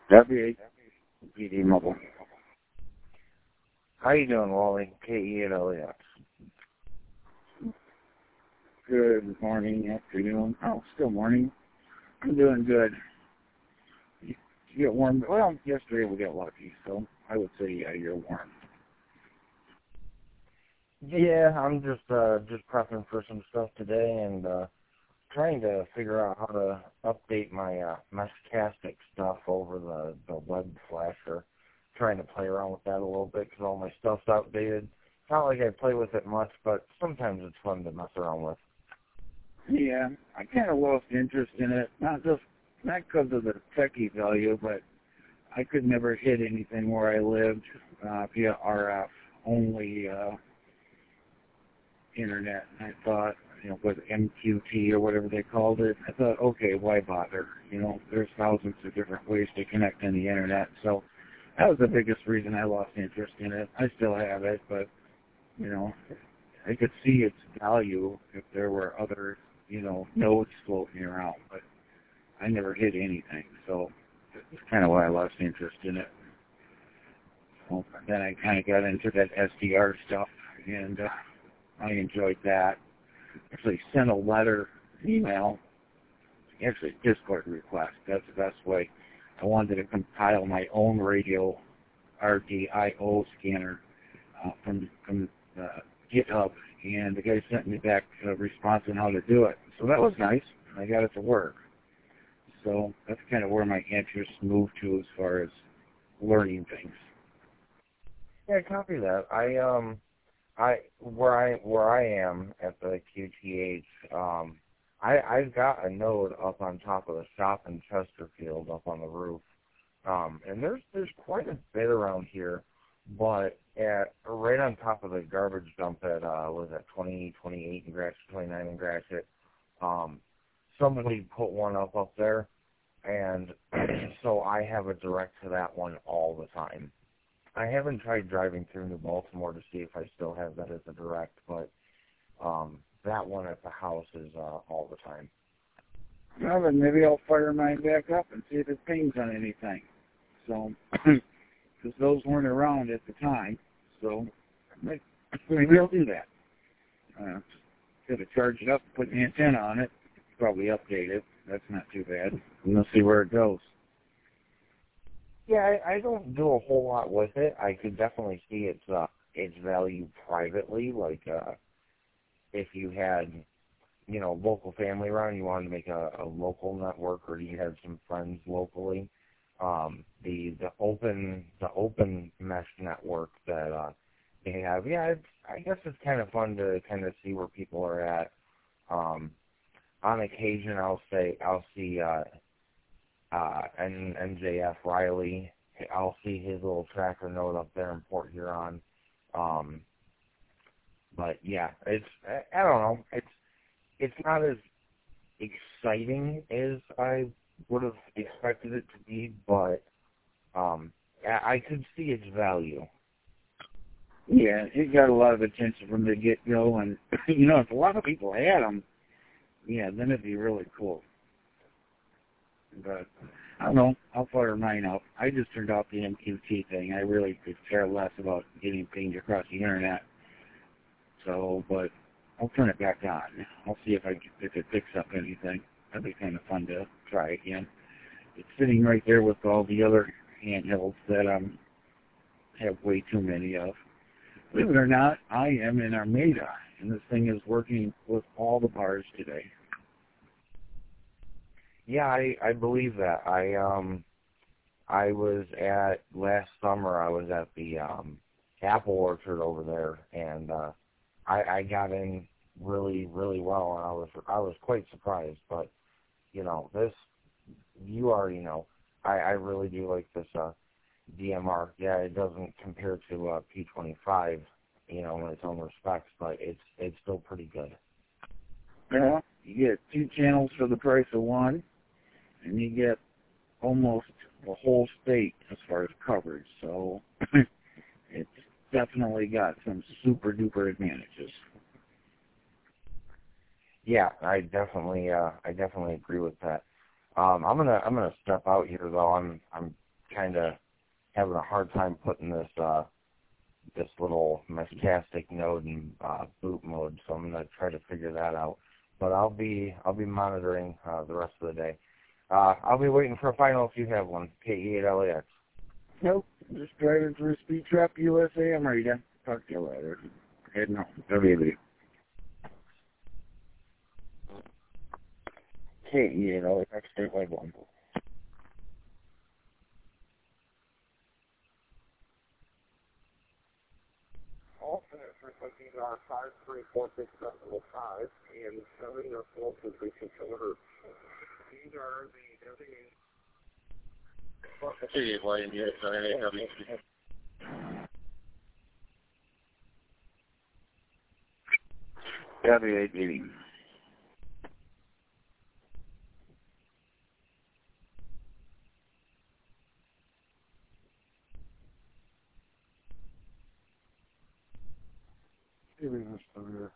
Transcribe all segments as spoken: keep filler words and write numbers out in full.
W P D Mobile. How you doing, Wally? K E at L A X. Good morning, afternoon. Oh, still morning. I'm doing good. You you get warm. Well, yesterday we got lucky, so I would say, yeah, you're warm. Yeah, I'm just uh just prepping for some stuff today and uh trying to figure out how to update my uh Meshcastic stuff over the the web flasher. Trying to play around with that a little bit because all my stuff's outdated. It's not like I play with it much, but sometimes it's fun to mess around with. Yeah, I kind of lost interest in it, not just not because of the techie value, but I could never hit anything where I lived uh, via R F only uh, internet. And I thought, you know, with M Q T or whatever they called it, I thought, okay, why bother? You know, there's thousands of different ways to connect on the internet. So that was the biggest reason I lost interest in it. I still have it, but you know, I could see its value if there were other, you know, nodes floating around, but I never hit anything, so that's kind of why I lost interest in it. So then I kind of got into that S D R stuff, and uh, I enjoyed that. Actually sent a letter, email, actually Discord request, that's the best way. I wanted to compile my own radio R D I O scanner uh, from, from uh, GitHub, and the guy sent me back a response on how to do it. So that was nice. I got it to work. So that's kind of where my interest moved to as far as learning things. Yeah, copy that. I um I where I where I am at the Q T H, um I I've got a node up on top of the shop in Chesterfield up on the roof. Um and there's there's quite a bit around here, but at right on top of the garbage dump at uh was that twenty, twenty-eight in Gratiot, twenty-nine in Gratiot, um somebody put one up up there, and so I have a direct to that one all the time. I haven't tried driving through New Baltimore to see if I still have that as a direct, but um, that one at the house is uh, all the time. Well, then maybe I'll fire mine back up and see if it pings on anything. So, because those weren't around at the time, so maybe I'll do that. Uh, got to charge it up, put an antenna on it, probably update it. That's not too bad. And we'll see where it goes. Yeah, I, I don't do a whole lot with it. I could definitely see its uh, its value privately. Like uh, if you had, you know, local family around, you wanted to make a, a local network, or you had some friends locally. Um, the the open the open mesh network that uh, they have, yeah, it's, I guess it's kind of fun to kind of see where people are at. Um, on occasion, I'll say I'll see. Uh, Uh, and N J F Riley, I'll see his little tracker node up there in Port Huron. Um, but yeah, it's I, I don't know. It's it's not as exciting as I would have expected it to be, but um, I, I could see its value. Yeah, it got a lot of attention from the get-go, and you know, if a lot of people had them, yeah, then it'd be really cool. But I don't know. I'll fire mine up. I just turned off the M Q T thing. I really could care less about getting pinged across the internet. So, but I'll turn it back on. I'll see if I if it picks up anything. That'd be kind of fun to try again. It's sitting right there with all the other handhelds that um have way too many of. Believe it or not, I am in Armada, and this thing is working with all the bars today. Yeah, I, I believe that. I um I was at last summer. I was at the um, apple orchard over there, and uh, I, I got in really really well, and I was I was quite surprised. But you know, this you already know. I, I really do like this uh, D M R. Yeah, it doesn't compare to uh, P twenty-five, you know, in its own respects, but it's it's still pretty good. Yeah, you get two channels for the price of one, and you get almost the whole state as far as coverage. So it's definitely got some super duper advantages. Yeah, I definitely uh, I definitely agree with that. Um, I'm gonna I'm gonna step out here though. I'm I'm kind of having a hard time putting this uh, this little Mescastic node in uh, boot mode, so I'm gonna try to figure that out. But I'll be I'll be monitoring uh, the rest of the day. Uh, I'll be waiting for a final if you have one. K E eight L A X. Nope. Just driving through Speed Trap U S A. I'm ready to talk to you later. Heading home. W B. K E eight L A X statewide one. Alternate frequencies are five three four six decimal five and seven decimal two three six kilohertz. These are the designated. K E eight Y N D X on N A W. W eight eighty. Giving us the rear.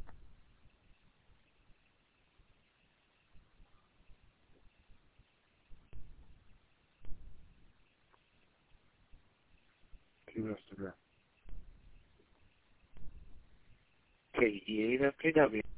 Give us the rear. K E eight F K W.